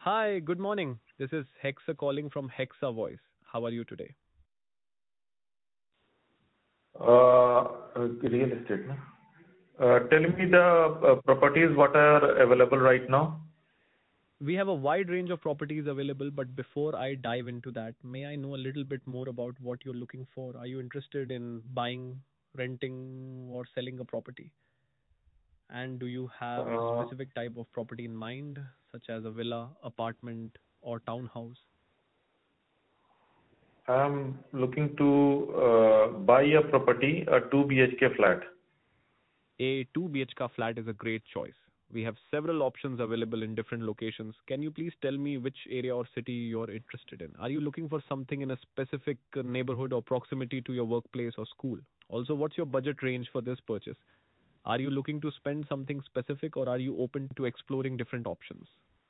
Hi, good morning. This is Hexa calling from Hexa Voice. How are you today? Real estate, no? Tell me the properties what are available right now. We have a wide range of properties available, but before I dive into that, may I know a little bit more about what you're looking for? Are you interested in buying, renting, or selling a property? And do you have a Uh, specific type of property in mind, such as a villa, apartment, or townhouse? I'm looking to buy a property, a 2 BHK flat. A 2 BHK flat is a great choice. We have several options available in different locations. Can you please tell me which area or city you're interested in? Are you looking for something in a specific neighborhood or proximity to your workplace or school? Also, what's your budget range for this purchase? Are you looking to spend something specific or are you open to exploring different options?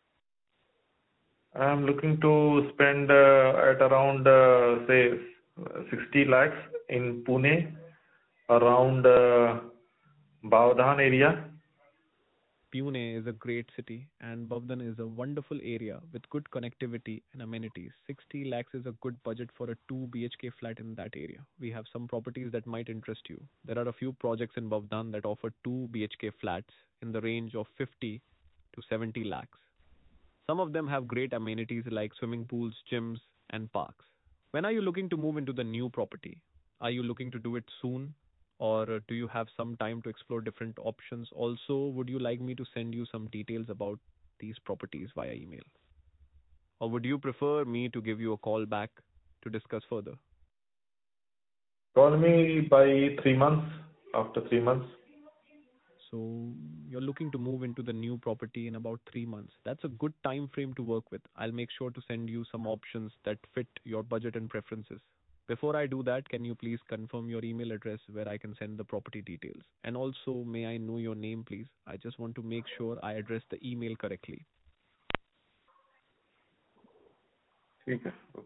I'm looking to spend at around say 60 lakhs in Pune, around Bavdhan area. Pune is a great city and Bavdan is a wonderful area with good connectivity and amenities. 60 lakhs is a good budget for a 2 BHK flat in that area. We have some properties that might interest you. There are a few projects in Bavdan that offer 2 BHK flats in the range of 50 to 70 lakhs. Some of them have great amenities like swimming pools, gyms, and parks. When are you looking to move into the new property? Are you looking to do it soon? Or do you have some time to explore different options? Also, would you like me to send you some details about these properties via email? Or would you prefer me to give you a call back to discuss further? Call me by 3 months. After 3 months. So you're looking to move into the new property in about 3 months. That's a good time frame to work with. I'll make sure to send you some options that fit your budget and preferences. Before I do that, can you please confirm your email address where I can send the property details? And also, may I know your name, please? I just want to make sure I address the email correctly. ठीक है.